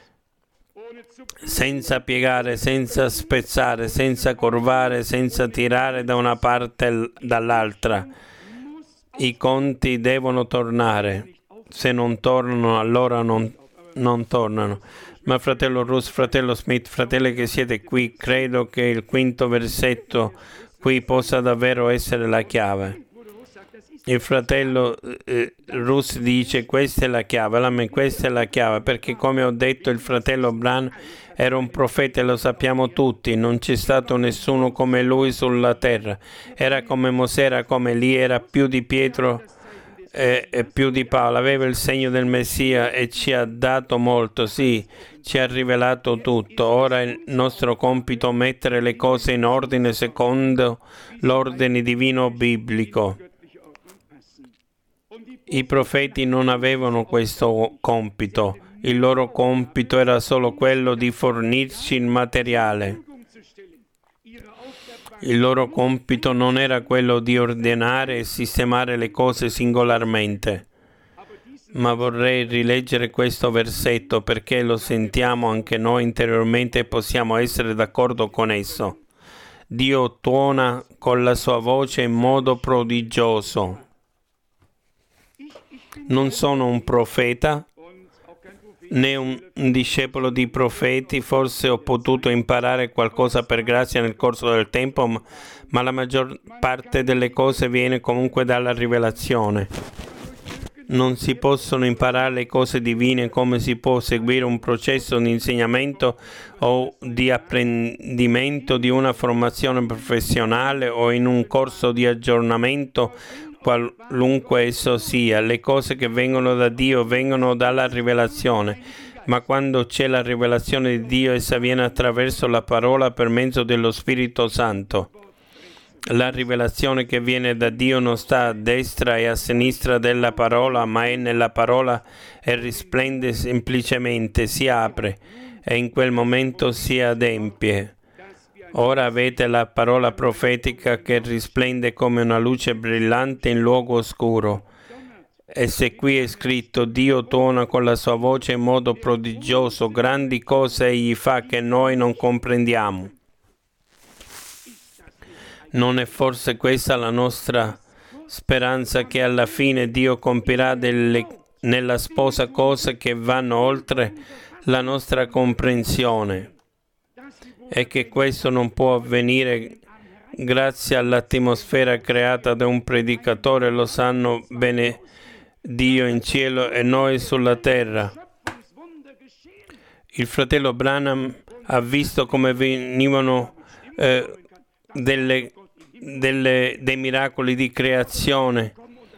S1: senza piegare, senza spezzare, senza curvare, senza tirare da una parte e dall'altra. I conti devono tornare. Se non tornano, allora non tornano. Ma fratello Russ, fratello Smith, fratelli che siete qui, credo che il quinto versetto qui possa davvero essere la chiave. Il fratello Russ dice questa è la chiave, questa è la chiave, perché come ho detto il fratello Branham era un profeta e lo sappiamo tutti, non c'è stato nessuno come lui sulla terra, era come Mosè, era come Elia, era più di Pietro e più di Paolo, aveva il segno del Messia e ci ha dato molto, sì, ci ha rivelato tutto. Ora è il nostro compito mettere le cose in ordine secondo l'ordine divino biblico. I profeti non avevano questo compito, il loro compito era solo quello di fornirci il materiale. Il loro compito non era quello di ordinare e sistemare le cose singolarmente. Ma vorrei rileggere questo versetto perché lo sentiamo anche noi interiormente e possiamo essere d'accordo con esso. Dio tuona con la sua voce in modo prodigioso. Non sono un profeta né un discepolo di profeti, forse ho potuto imparare qualcosa per grazia nel corso del tempo, ma la maggior parte delle cose viene comunque dalla rivelazione. Non si possono imparare le cose divine come si può seguire un processo di insegnamento o di apprendimento di una formazione professionale o in un corso di aggiornamento, qualunque esso sia. Le cose che vengono da Dio vengono dalla rivelazione, ma quando c'è la rivelazione di Dio essa viene attraverso la parola per mezzo dello Spirito Santo. La rivelazione che viene da Dio non sta a destra e a sinistra della parola, ma è nella parola e risplende semplicemente, si apre e in quel momento si adempie. Ora avete la parola profetica che risplende come una luce brillante in luogo oscuro. E se qui è scritto Dio tuona con la sua voce in modo prodigioso, grandi cose egli fa che noi non comprendiamo. Non è forse questa la nostra speranza che alla fine Dio compirà nella sposa cose che vanno oltre la nostra comprensione e che questo non può avvenire grazie all'atmosfera creata da un predicatore, lo sanno bene Dio in cielo e noi sulla terra. Il fratello Branham ha visto come venivano dei miracoli di creazione.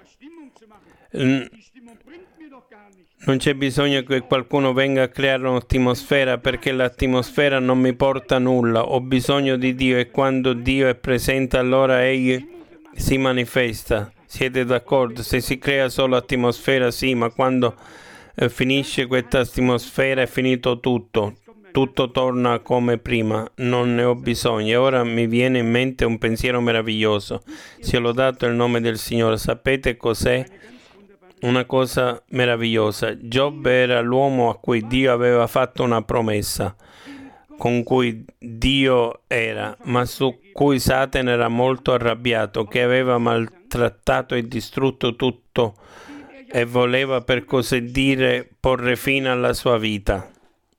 S1: Non c'è bisogno che qualcuno venga a creare un'atmosfera perché l'atmosfera non mi porta a nulla. Ho bisogno di Dio e quando Dio è presente allora Egli si manifesta. Siete d'accordo? Se si crea solo atmosfera sì, ma quando finisce questa atmosfera è finito tutto. Tutto torna come prima, non ne ho bisogno. E ora mi viene in mente un pensiero meraviglioso. Sia lodato il nome del Signore. Sapete cos'è? una cosa meravigliosa. Giobbe era l'uomo a cui Dio aveva fatto una promessa, con cui Dio era, ma su cui Satana era molto arrabbiato, che aveva maltrattato e distrutto tutto e voleva, per così dire, porre fine alla sua vita.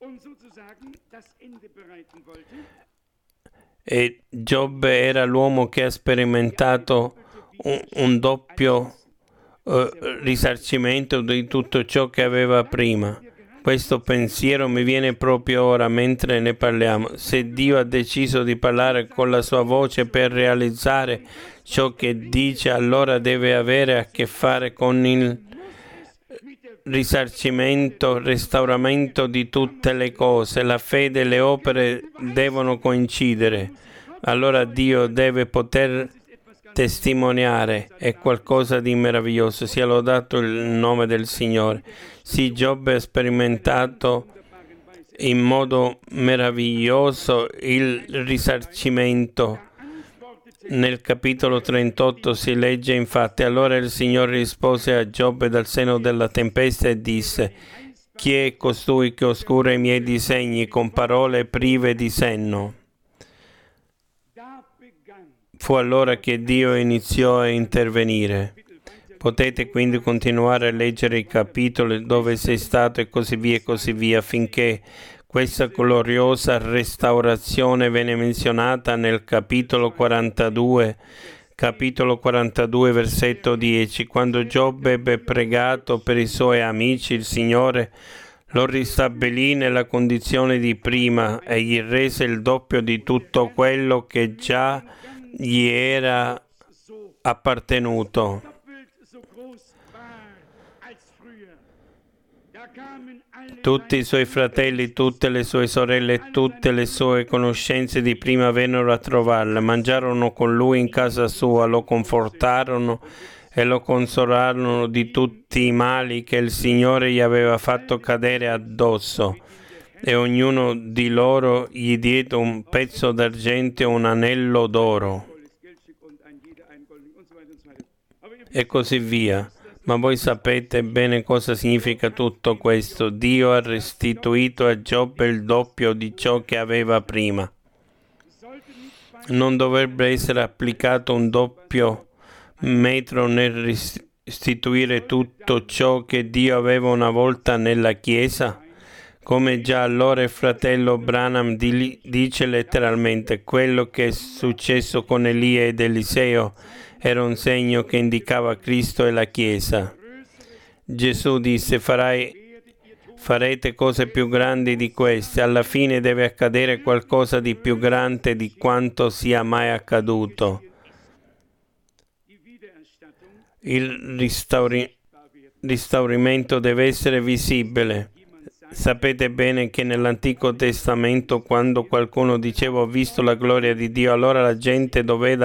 S1: E Giobbe era l'uomo che ha sperimentato un doppio risarcimento di tutto ciò che aveva prima. Questo pensiero mi viene proprio ora mentre ne parliamo. Se Dio ha deciso di parlare con la sua voce per realizzare ciò che dice, allora deve avere a che fare con il risarcimento, restauramento di tutte le cose. La fede e le opere devono coincidere. Allora Dio deve poter testimoniare. È qualcosa di meraviglioso. Sia lodato il nome del Signore. Sì, Giobbe ha sperimentato in modo meraviglioso il risarcimento. Nel capitolo 38 si legge infatti: allora il Signore rispose a Giobbe dal seno della tempesta e disse: chi è costui che oscura i miei disegni con parole prive di senno? Fu allora che Dio iniziò a intervenire. Potete quindi continuare a leggere i capitoli dove sei stato e così via, finché questa gloriosa restaurazione viene menzionata nel capitolo 42, versetto 10. Quando Giobbe ebbe pregato per i suoi amici, il Signore lo ristabilì nella condizione di prima e gli rese il doppio di tutto quello che già gli era appartenuto. Tutti i suoi fratelli, tutte le sue sorelle e tutte le sue conoscenze di prima vennero a trovarlo, mangiarono con lui in casa sua, lo confortarono e lo consolarono di tutti i mali che il Signore gli aveva fatto cadere addosso. E ognuno di loro gli diede un pezzo d'argento e un anello d'oro. E così via. Ma voi sapete bene cosa significa tutto questo. Dio ha restituito a Giobbe il doppio di ciò che aveva prima. Non dovrebbe essere applicato un doppio metro nel restituire tutto ciò che Dio aveva una volta nella Chiesa? Come già allora il fratello Branham dice letteralmente, quello che è successo con Elia ed Eliseo era un segno che indicava Cristo e la Chiesa. Gesù disse: farete cose più grandi di queste. Alla fine deve accadere qualcosa di più grande di quanto sia mai accaduto. Il ristauramento deve essere visibile. Sapete bene che nell'Antico Testamento, quando qualcuno diceva ho visto la gloria di Dio, allora la gente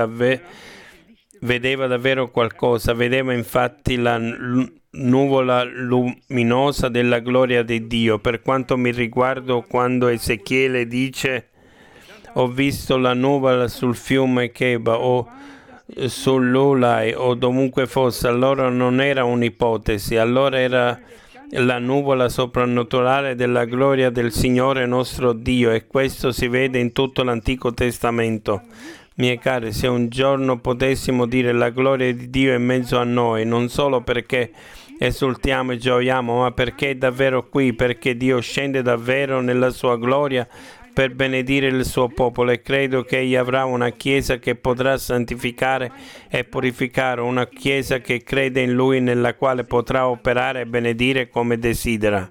S1: vedeva davvero qualcosa. Vedeva infatti la nuvola luminosa della gloria di Dio. Per quanto mi riguarda, quando Ezechiele dice ho visto la nuvola sul fiume Cheba o sull'Ulai o dovunque fosse, allora non era un'ipotesi, allora era la nuvola soprannaturale della gloria del Signore nostro Dio, e questo si vede in tutto l'Antico Testamento. Miei cari, se un giorno potessimo dire la gloria di Dio è in mezzo a noi, non solo perché esultiamo e gioiamo, ma perché è davvero qui, perché Dio scende davvero nella sua gloria per benedire il suo popolo, e credo che egli avrà una Chiesa che potrà santificare e purificare, una Chiesa che crede in Lui, nella quale potrà operare e benedire come desidera.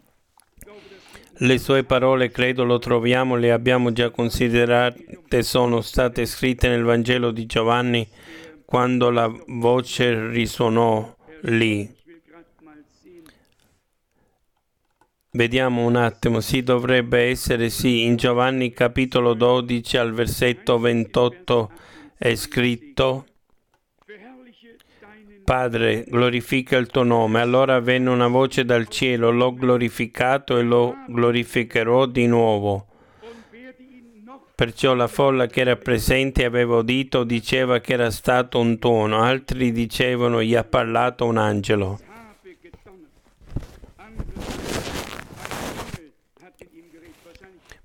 S1: Le sue parole, credo, lo troviamo, le abbiamo già considerate, sono state scritte nel Vangelo di Giovanni, quando la voce risuonò lì. Vediamo un attimo, sì, dovrebbe essere sì, in Giovanni capitolo 12 al versetto 28 è scritto: Padre, glorifica il tuo nome. Allora venne una voce dal cielo, l'ho glorificato e lo glorificherò di nuovo. Perciò la folla che era presente aveva udito, diceva che era stato un tuono, altri dicevano gli ha parlato un angelo.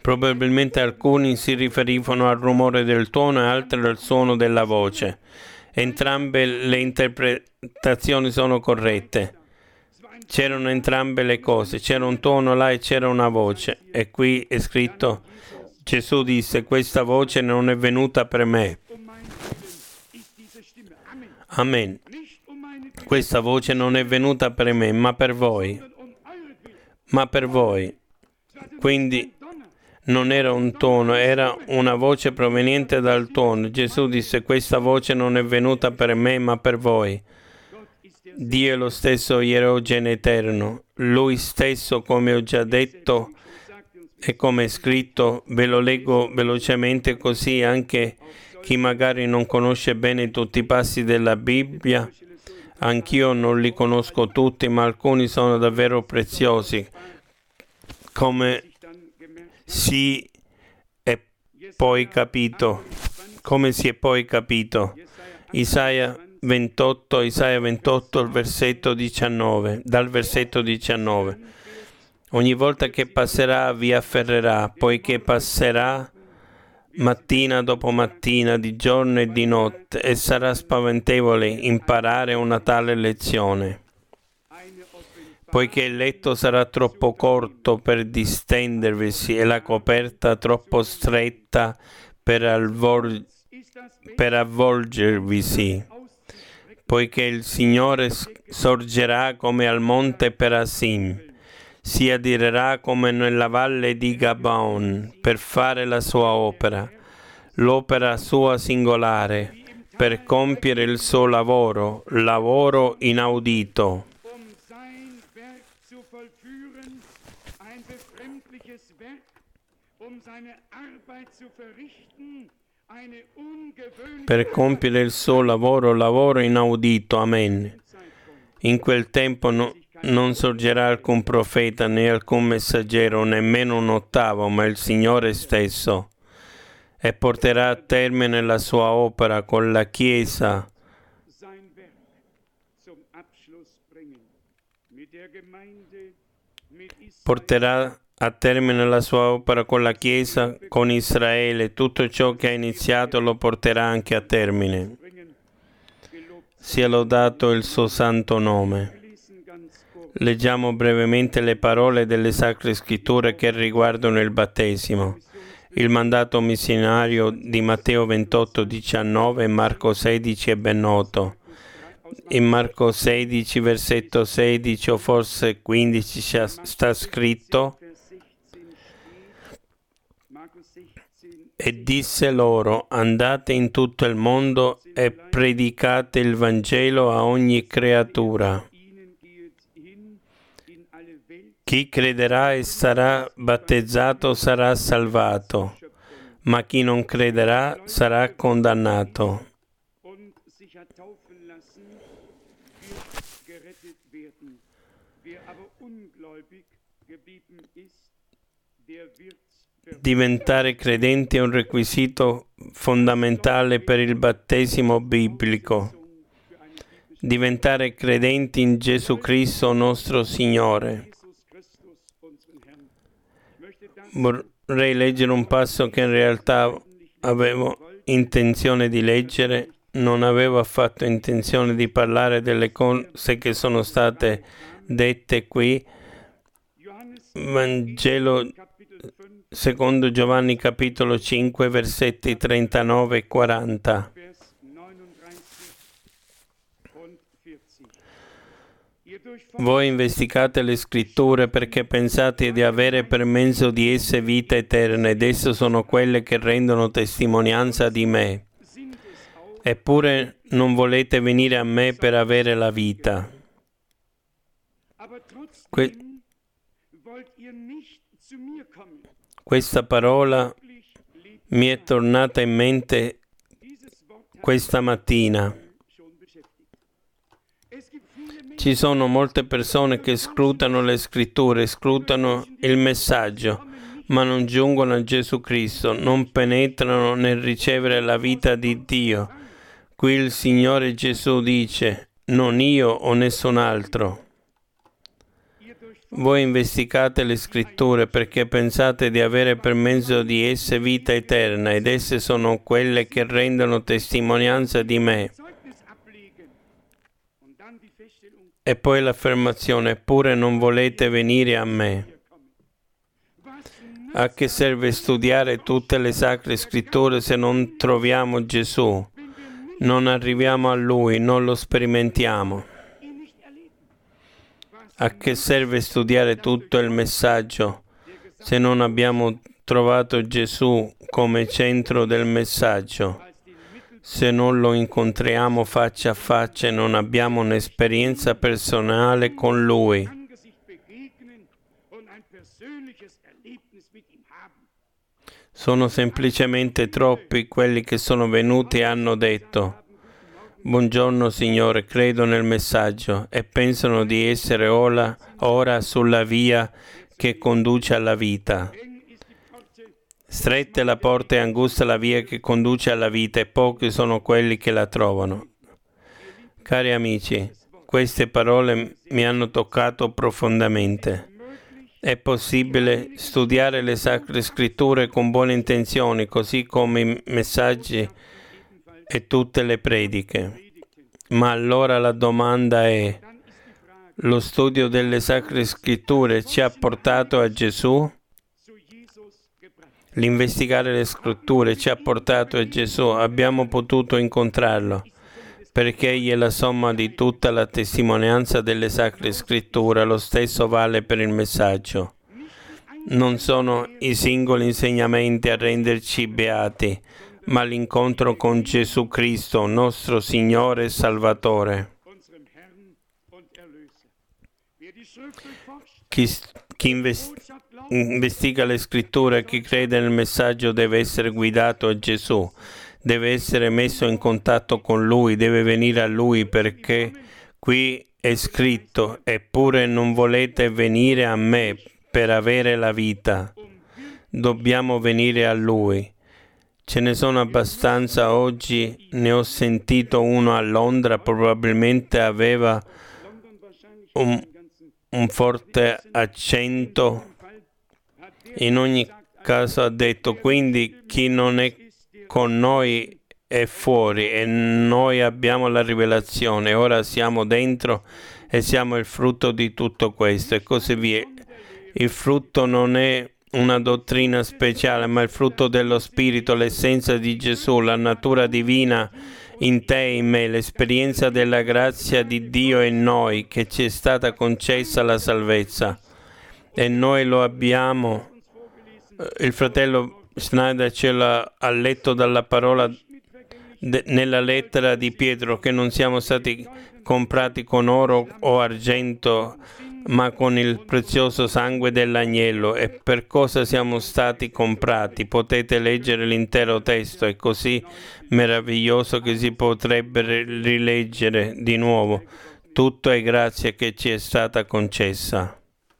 S1: Probabilmente alcuni si riferivano al rumore del tuono e altri al suono della voce. Entrambe le interpretazioni sono corrette. C'erano entrambe le cose, c'era un tuono là e c'era una voce. E qui è scritto, Gesù disse, questa voce non è venuta per me. Amen. Questa voce non è venuta per me, ma per voi. Ma per voi. Quindi non era un tuono, era una voce proveniente dal tuono. Gesù disse, questa voce non è venuta per me, ma per voi. Dio è lo stesso ieri, oggi ed eterno. Lui stesso, come ho già detto e come è scritto, ve lo leggo velocemente così anche chi magari non conosce bene tutti i passi della Bibbia. Anch'io non li conosco tutti, ma alcuni sono davvero preziosi. Come si è poi capito, Isaia 28, il versetto 19, dal versetto 19. Ogni volta che passerà vi afferrerà, poiché passerà mattina dopo mattina, di giorno e di notte, e sarà spaventevole imparare una tale lezione. Poiché il letto sarà troppo corto per distendervisi e la coperta troppo stretta per avvolgervisi. Poiché il Signore sorgerà come al monte Perasim, si adirerà come nella valle di Gabaon per fare la sua opera, l'opera sua singolare, per compiere il suo lavoro inaudito. Per compiere il suo lavoro inaudito. Amen. In quel tempo non sorgerà alcun profeta né alcun messaggero, nemmeno un ottavo, ma il Signore stesso, e porterà a termine la sua opera con la Chiesa. Porterà a termine la sua opera con la Chiesa, con Israele. Tutto ciò che ha iniziato lo porterà anche a termine. Sia lodato il suo santo nome. Leggiamo brevemente le parole delle Sacre Scritture che riguardano il battesimo. Il mandato missionario di Matteo 28, 19 e Marco 16 è ben noto. In Marco 16, versetto 16 o forse 15 sta scritto: e disse loro, andate in tutto il mondo e predicate il Vangelo a ogni creatura. Chi crederà e sarà battezzato sarà salvato, ma chi non crederà sarà condannato. Diventare credenti è un requisito fondamentale per il battesimo biblico. Diventare credenti in Gesù Cristo nostro Signore. Vorrei leggere un passo che in realtà avevo intenzione di leggere. Non avevo affatto intenzione di parlare delle cose che sono state dette qui. Vangelo secondo Giovanni capitolo 5 versetti 39 e 40. Voi investigate le scritture perché pensate di avere per mezzo di esse vita eterna, ed esse sono quelle che rendono testimonianza di me. Eppure non volete venire a me per avere la vita. Questa parola mi è tornata in mente questa mattina. Ci sono molte persone che scrutano le scritture, scrutano il messaggio, ma non giungono a Gesù Cristo, non penetrano nel ricevere la vita di Dio. Qui il Signore Gesù dice, non io o nessun altro. Voi investigate le scritture perché pensate di avere per mezzo di esse vita eterna, ed esse sono quelle che rendono testimonianza di me. E poi l'affermazione: eppure non volete venire a me. A che serve studiare tutte le sacre scritture se non troviamo Gesù? Non arriviamo a Lui, non lo sperimentiamo. A che serve studiare tutto il messaggio se non abbiamo trovato Gesù come centro del messaggio? Se non lo incontriamo faccia a faccia e non abbiamo un'esperienza personale con Lui. Sono semplicemente troppi quelli che sono venuti e hanno detto: buongiorno Signore, credo nel messaggio, e pensano di essere ora sulla via che conduce alla vita. Stretta è la porta e angusta la via che conduce alla vita, e pochi sono quelli che la trovano. Cari amici, queste parole mi hanno toccato profondamente. È possibile studiare le sacre scritture con buone intenzioni, così come i messaggi e tutte le prediche. Ma allora la domanda è: lo studio delle sacre scritture ci ha portato a Gesù? L'investigare le scritture ci ha portato a Gesù? Abbiamo potuto incontrarlo? Perché egli è la somma di tutta la testimonianza delle sacre scritture, lo stesso vale per il messaggio. Non sono i singoli insegnamenti a renderci beati, ma l'incontro con Gesù Cristo, nostro Signore e Salvatore. Chi investiga le scritture, chi crede nel messaggio deve essere guidato a Gesù, deve essere messo in contatto con Lui, deve venire a Lui, perché qui è scritto: eppure non volete venire a me per avere la vita. Dobbiamo venire a Lui. Ce ne sono abbastanza oggi. Ne ho sentito uno a Londra, probabilmente aveva un forte accento. In ogni caso ha detto: quindi chi non è con noi è fuori, e noi abbiamo la rivelazione, ora siamo dentro e siamo il frutto di tutto questo, e così via. Il frutto non è una dottrina speciale, ma il frutto dello Spirito, l'essenza di Gesù, la natura divina in te e in me, l'esperienza della grazia di Dio in noi, che ci è stata concessa la salvezza. E noi lo abbiamo. Il fratello Schneider ce l'ha letto dalla parola nella lettera di Pietro, che non siamo stati comprati con oro o argento, ma con il prezioso sangue dell'agnello. E per cosa siamo stati comprati? Potete leggere l'intero testo, è così meraviglioso che si potrebbe rileggere di nuovo. Tutto è grazia che ci è stata concessa.